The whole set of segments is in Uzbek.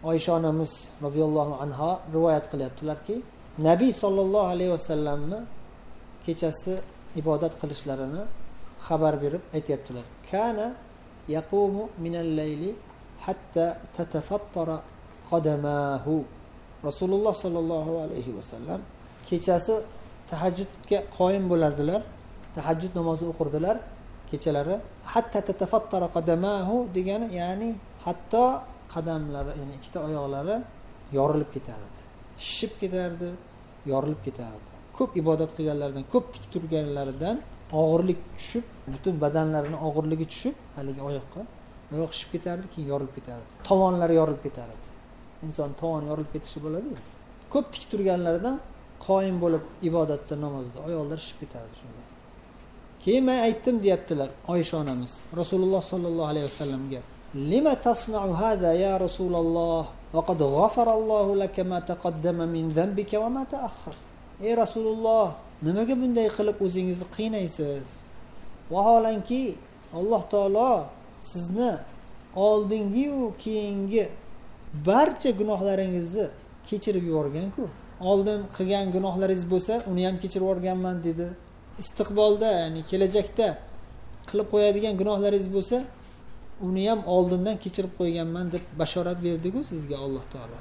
Oysha onamiz radhiyallohu anha rivoyat qilyaptilarki, Nabiy sollallohu alayhi vasallamni kechasi ibodat qilishlarini xabar berib aytayaptilar. Kana yaqumu minal layli hatta tatafattara qadamahu. Rasululloh sollallohu alayhi vasallam kechasi tahajjudga qoyim bo'lardilar. Tahajjud namozi o'qirdilar kechalari. Hatta tatafattara qadamahu degani, ya'ni hatto qadamlari, ya'ni ikkita oyoqlari yorilib ketardi. Shishib ketardi, yorilib ketardi. Ko'p ibodat qilganlardan, ko'p tik turganlaridan og'irlik tushib, butun badanlarining og'irligi tushib, haligi oyoqqa, oyoq shishib ketardi, keyin yorilib ketardi. Tovonlari yorilib ketardi. Inson tovon yorilib ketishi bo'ladi-ku. Ko'p tik turganlaridan qoyim bo'lib ibodatda, namozda oyoqlar shishib ketardi shunday. Keyin men aytdim deyaptilar Oysha onamiz Rasululloh sollallohu alayhi vasallamga. Lima tasna'u hada ya Rasululloh va qad ghafarallohu laka ma taqaddama min dhanbika va ma ta'akhkhar. Ey Rasululloh, nimaga bunday qilib o'zingizni qiynaysiz? Vaholanki Alloh taolo sizni oldingi va keyingi barcha gunohlaringizni kechirib yuborgan-ku. Oldin qilgan gunohlaringiz bo'lsa, uni ham kechirib yuborganman dedi. Istiqbolda, ya'ni kelajakda qilib qo'yadigan gunohlaringiz bo'lsa, uni ham oldindan kechirib qo'yganman deb bashorat berdi-ku sizga Alloh taolo.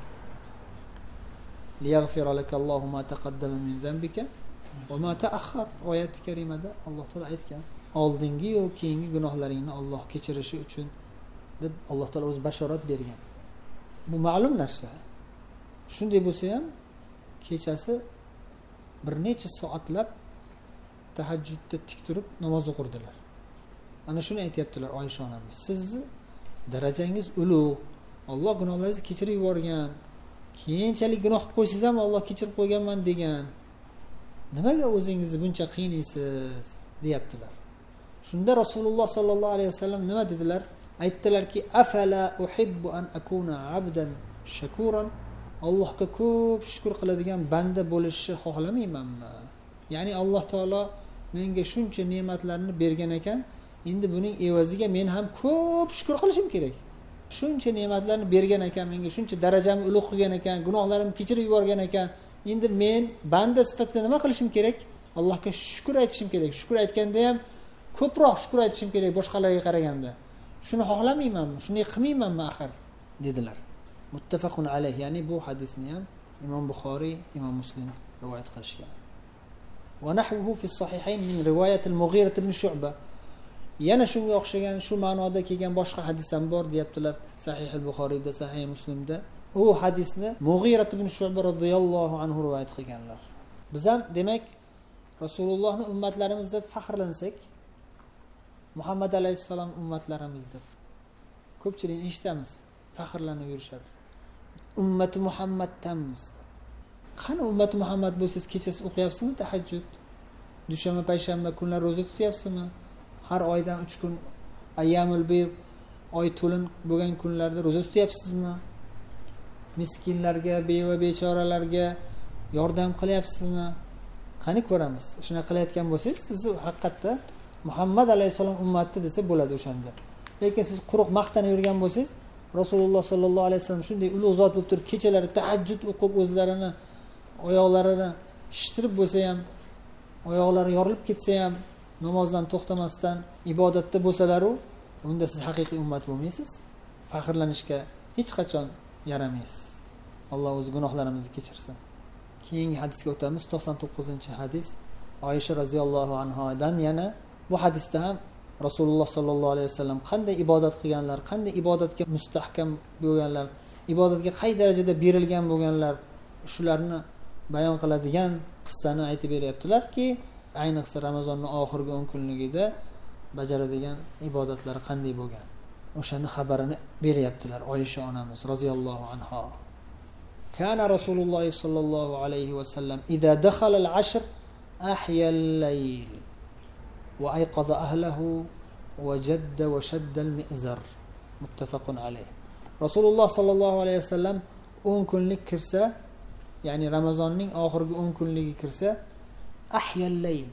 Liyaghfira lakallohu ma taqaddama min dhanbika va ma ta'akhkhar. Oyat karimada Alloh taolo aytgan, oldingi va keyingi gunohlaringni Alloh kechirishi uchun deb Alloh taolo o'zi bashorat bergan. Bu ma'lum narsa. Shunday bo'lsa ham kechasi bir necha soatlab tahajjudda tik turib namoz o'qirdilar. Ana shuni aytayaptilar Oysha onamiz. Sizni darajangiz ulug', Alloh gunohlaringizni kechirib yuborgan. Keyinchalik gunoh qilib qo'ysiz ham Alloh kechirib qo'yganman degan. Nimaga o'zingizni buncha qiynaysiz deyaptilar. Shunda Rasululloh sollallohu alayhi vasallam nima dedilar? Aytdilarki, afala uhibbu an akuna abdan shakuran. Allohga ko'p shukr qiladigan banda bo'lishni xohlamaymanmi? Ya'ni Alloh taolo menga shuncha ne'matlarni bergan ekan, endi buning evaziga men ham ko'p shukr qilishim kerak. Shuncha ne'matlarni bergan ekan, menga shuncha darajamni ulug' qilgan ekan, gunohlarimni kechirib yuborgan ekan. Endi men banda sifatida nima qilishim kerak? Allohga shukr aytishim kerak. Shukr aytganda ham ko'proq shukr aytishim kerak boshqalarga qaraganda. Shuni xohlamaymanmi? Shuni qilmaymanmi axir? dedilar. Muttafaqun alayh, ya'ni bu hadisni ham Imom Buxoriy, Imom Muslim rivoyat qilishgan. Va nahvuhu fi as-sahihayn min rivoyat al-Mughira ibn Shu'ba. Yana shunga o'xshagan, shu ma'noda kelgan boshqa hadis ham bor deyaptilar. Sahih al-Buxoriyda, Sahih Muslimda. U hadisni Mughira ibn Shu'ba radhiyallohu anhu rivoyat qilganlar. Biz ham demak Rasulullohning ummatlarimiz deb faxrlansak, Muhammad alayhissalom ummatlarimiz deb ko'pchilik eshitamiz, faxrlanib yurishadi. Ummati Muhammaddanmiz. Qani ummati Muhammad bo'lsangiz, kechasi o'qiyapsizmi tahajjud? Dushanba, payshanba kunlar roza tutyapsizmi? Har oydan 3 kun ayyamul bayd, oy to'lin bo'lgan kunlarda roza tutyapsizmi? Miskinlarga, beva bechoralarga yordam qilyapsizmi? Qani ko'ramiz. Shuna qilayotgan bo'lsangiz, sizni haqiqatda Muhammad alayhisalom ummati desa bo'ladi o'shanda. Lekin siz quruq maqtanib yurgan bo'lsangiz, Rasululloh sollallohu alayhi vasallam shunday ulug' zot bo'lib turib, kechalari tahajjud o'qib o'zlarini oyoqlarini shishtirib bo'lsa ham, oyoqlari yorilib ketsa ham, namozdan to'xtamasdan ibodatda bo'lsalar-u, unda siz haqiqiy ummat bo'lmaysiz. Faxrlanishga hech qachon yaramaysiz. Alloh o'z gunohlarimizni kechirsin. Keyingi hadisga o'tamiz. 99-hadis Oysha roziyallohu anhodan. Yana bu hadisda ham Rasululloh sollallohu alayhi vasallam qanday ibodat qilganlar, qanday ibodatga mustahkam bo'lganlar, ibodatga qay darajada berilgan bo'lganlar, shularni bayon qiladigan qissani aytib beryaptilarki, ayniqsa Ramazonning oxirgi 10 kunligida bajaradigan ibodatlari qanday bo'lgan. O'shani xabarini beryaptilar Oysha onamiz roziyallohu anha. Kana Rasululloh sollallohu alayhi vasallam idza dakhala al-ashr ahya al-layl wa ayqadha ahlihi wa jadda wa shadda al-mi'zar. Muttafaqun alayh. Rasululloh sollallohu alayhi vasallam 10 kunlik kirsa, ya'ni Ramazonning oxirgi 10 kunligi kirsa, ahya al-layl,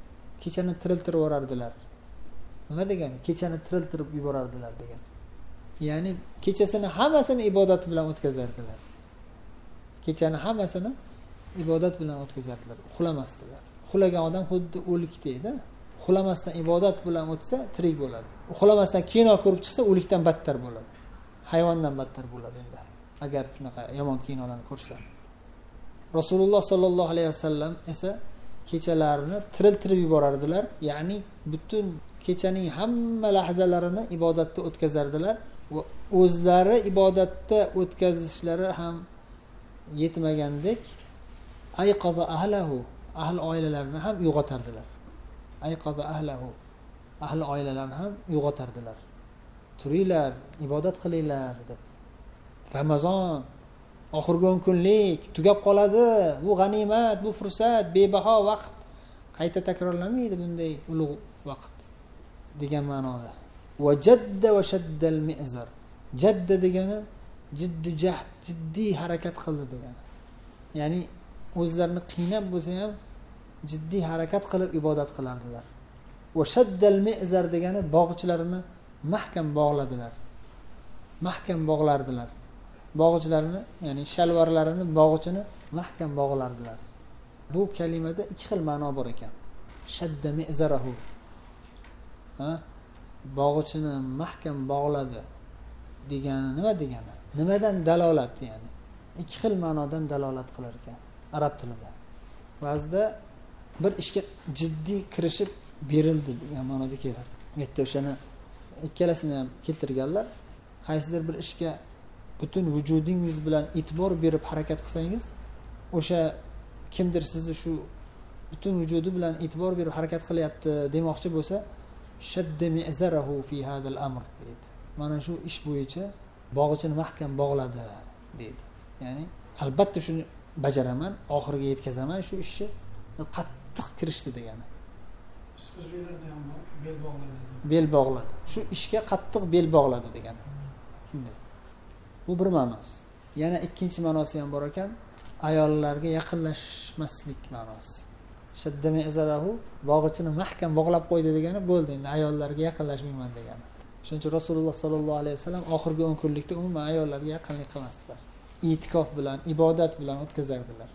kechani tiriltirib yuborardilar. Nima degani? Kechani tiriltirib yuborardilar degan. ya'ni kechasini hammasini ibodat bilan o'tkazardilar. Kechani hammasini ibodat bilan o'tkazardilar, uxlamasdilar. Uxlagan odam xuddi o'likdek-da. Uxlamasdan ibodat bilan o'tsa tirik bo'ladi. Uxlamasdan kino ko'rib chiqsa o'likdan battar bo'ladi. Hayvondan battar bo'ladi endi. Agar shunaqa yomon kinolarni ko'rsa. Rasululloh sollallohu alayhi vasallam esa kechalarini tiriltirib yuborardilar, ya'ni butun kechaning hamma lahzalarini ibodatda o'tkazardilar va o'zlari ibodatda o'tkazishlari ham yetmagandek ayqaza ahlahu, ahl oilalarini ham uyg'otardilar. Ayqaza ahlahu, ahl oilalarini ham uyg'otardilar. Turinglar, ibodat qilinglar deb. Ramazon oxirgi 10 kunlik tugab qoladi. Bu g'animat, bu fursat, bebaho vaqt. Qayta takrorlanmaydi bunday ulug' vaqt degan ma'noda. Va jadda va shaddal mi'zar. Jadda degani jiddiy harakat qildi degani. Ya'ni o'zlarini qiynab bo'lsa ham jiddiy harakat qilib ibodat qilardilar. Va shaddal mi'zar degani bog'ichlarini mahkam bog'ladilar. Mahkam bog'lardilar. Bog'ichlarini, ya'ni shalvarlarini, bog'ichini mahkam bog'lardilar. Bu kalimada ikki xil ma'no bor ekan. Shadda mi'zarahu. Bog'ichini mahkam bog'ladi degani nima degani? Nimadan dalolat, ya'ni ikki xil ma'nodan dalolat qilar ekan arab tilida. Ba'zida bir ishga jiddiy kirishib berildi degan ma'noda keladi. Bu yerda o'shani ikkalasini ham keltirganlar. Qaysidir bir ishga butun vujudingiz bilan e'tibor berib harakat qilsangiz, o'sha kimdir sizni shu butun vujudi bilan e'tibor berib harakat qilyapti demoqchi bo'lsa, shadda mi'zarahu fi hadal amr deydi. Mana shu ish bo'yicha bog'ichini mahkam bog'ladi deydi. Ya'ni albatta shuni bajaraman, oxiriga yetkazaman shu ishni, qattiq kirishdi degani. O'zbeklarda ham bel bog'ladi. Bel bog'ladi. Shu ishga qattiq bel bog'ladi degani. Shunday. Bu bir ma'nosi. Yana ikkinchi ma'nosi ham bor ekan, ayollarga yaqinlashmaslik ma'nosi. Shadda mi'zarahu, bog'ichini mahkam bog'lab qo'ydi degani bo'ldi, endi ayollarga yaqinlashmayman degani. Shuning uchun Rasululloh sollallohu alayhi vasallam oxirgi 10 kunlikda umuman ayollarga yaqinlik qilmasdilar. I'tikof bilan, ibodat bilan o'tkazardilar.